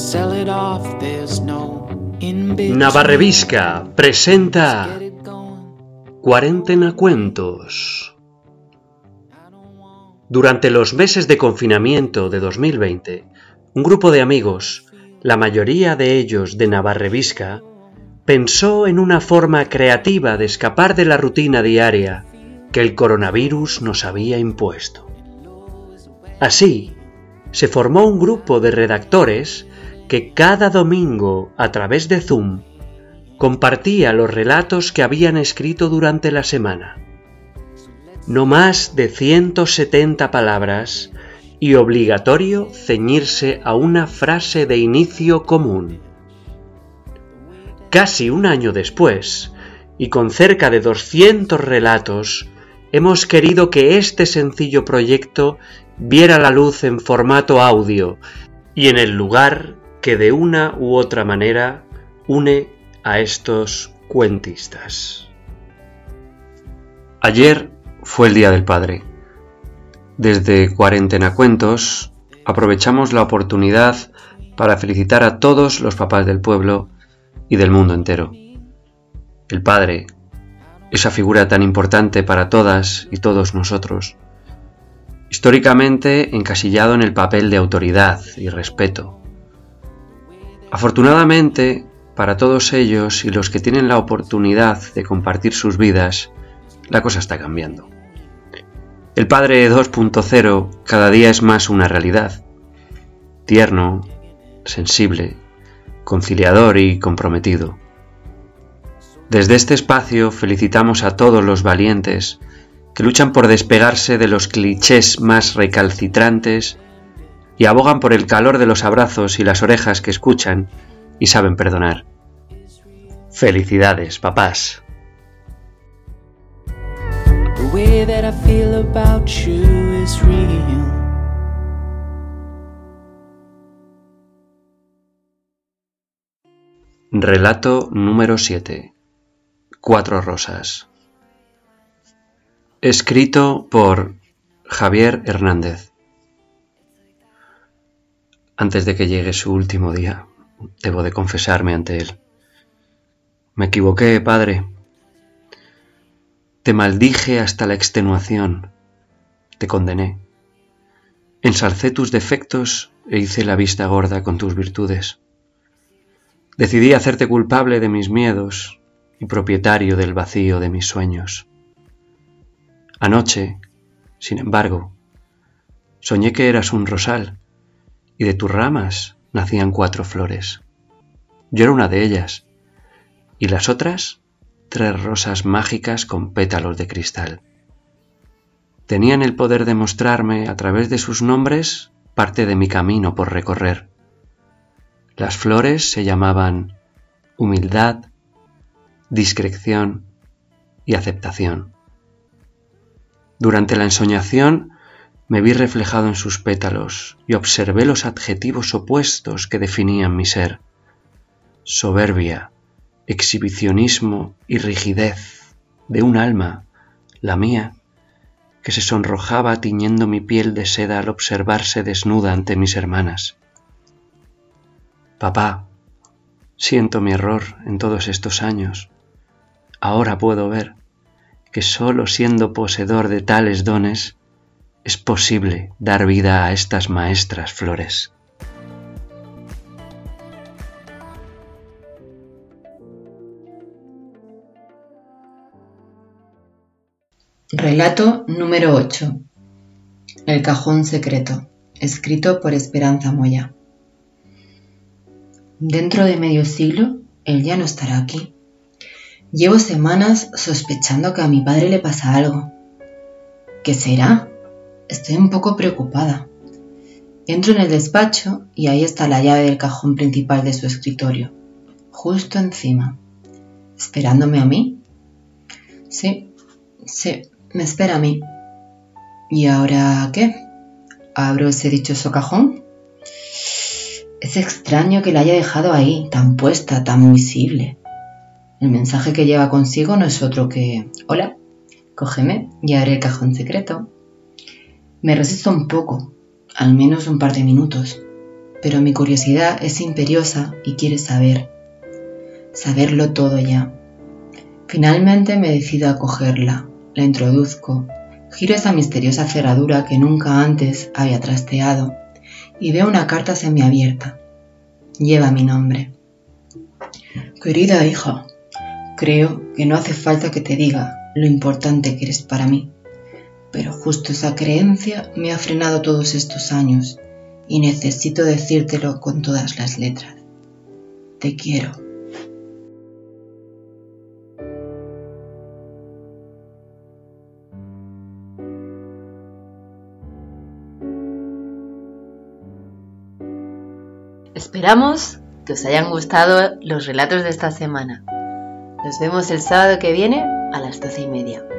Navarrevisca presenta Cuarentena Cuentos. Durante los meses de confinamiento de 2020, un grupo de amigos, la mayoría de ellos de Navarrevisca, pensó en una forma creativa de escapar de la rutina diaria que el coronavirus nos había impuesto. Así, se formó un grupo de redactores que cada domingo, a través de Zoom, compartía los relatos que habían escrito durante la semana. No más de 170 palabras y obligatorio ceñirse a una frase de inicio común. Casi un año después, y con cerca de 200 relatos, hemos querido que este sencillo proyecto viera la luz en formato audio y en el lugar que de una u otra manera une a estos cuentistas. Ayer fue el Día del Padre. Desde Cuarentena Cuentos aprovechamos la oportunidad para felicitar a todos los papás del pueblo y del mundo entero. El padre, esa figura tan importante para todas y todos nosotros, históricamente encasillado en el papel de autoridad y respeto. Afortunadamente, para todos ellos y los que tienen la oportunidad de compartir sus vidas, la cosa está cambiando. El padre 2.0 cada día es más una realidad. Tierno, sensible, conciliador y comprometido. Desde este espacio felicitamos a todos los valientes que luchan por despegarse de los clichés más recalcitrantes y abogan por el calor de los abrazos y las orejas que escuchan y saben perdonar. Felicidades, papás. Relato número 7. 4 rosas. Escrito por Javier Hernández. Antes de que llegue su último día, debo de confesarme ante él. Me equivoqué, padre. Te maldije hasta la extenuación. Te condené. Ensalcé tus defectos e hice la vista gorda con tus virtudes. Decidí hacerte culpable de mis miedos y propietario del vacío de mis sueños. Anoche, sin embargo, soñé que eras un rosal y de tus ramas nacían 4 flores. Yo era una de ellas, y las otras 3 rosas mágicas con pétalos de cristal. Tenían el poder de mostrarme a través de sus nombres parte de mi camino por recorrer. Las flores se llamaban humildad, discreción y aceptación. Durante la ensoñación me vi reflejado en sus pétalos y observé los adjetivos opuestos que definían mi ser: soberbia, exhibicionismo y rigidez de un alma, la mía, que se sonrojaba tiñendo mi piel de seda al observarse desnuda ante mis hermanas. Papá, siento mi error en todos estos años. Ahora puedo ver que solo siendo poseedor de tales dones es posible dar vida a estas maestras flores. Relato número 8. El cajón secreto, escrito por Esperanza Moya. Dentro de medio siglo, él ya no estará aquí. Llevo semanas sospechando que a mi padre le pasa algo. ¿Qué será? Estoy un poco preocupada. Entro en el despacho y ahí está la llave del cajón principal de su escritorio, justo encima. ¿Esperándome a mí? Sí, me espera a mí. ¿Y ahora qué? ¿Abro ese dichoso cajón? Es extraño que la haya dejado ahí, tan puesta, tan visible. El mensaje que lleva consigo no es otro que: hola, cógeme y abre el cajón secreto. Me resisto un poco, al menos un par de minutos. pero mi curiosidad es imperiosa y quiere saberlo todo ya. Finalmente me decido a cogerla, la introduzco, giro esa misteriosa cerradura que nunca antes había trasteado y veo una carta semiabierta. Lleva mi nombre. Querida hija, creo que no hace falta que te diga lo importante que eres para mí, pero justo esa creencia me ha frenado todos estos años y necesito decírtelo con todas las letras. Te quiero. Esperamos que os hayan gustado los relatos de esta semana. Nos vemos el sábado que viene a las 12:30.